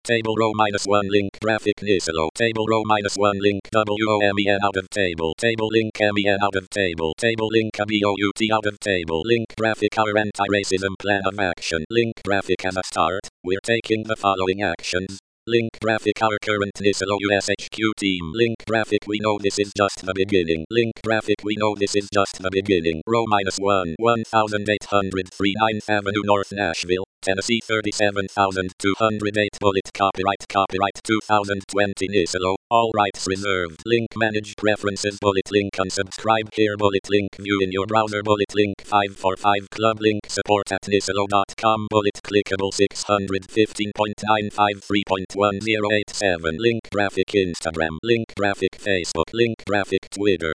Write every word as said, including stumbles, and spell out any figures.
Table row minus one link graphic Nisilo. Table row minus one link WOMEN out of table. Table link MEN out of table. Table link BOUT out of table. Link graphic our anti-racism plan of action. Link graphic as a start. We're taking the following actions. Link graphic our current Nisilo U S H Q team. Link graphic we know this is just the beginning. Link graphic we know this is just the beginning. Row minus one. one thousand eight hundred three ninth Avenue North Nashville, Tennessee thirty-seven thousand two hundred eight. Bullet copyright copyright two thousand twenty Nisilo. All rights reserved. Link manage preferences. Bullet link unsubscribe here. Bullet link view in your browser. Bullet link five forty-five club link support at nisilo dot com. Bullet clickable six fifteen point nine five three point one zero eight seven. Link graphic Instagram. Link graphic Facebook. Link graphic Twitter.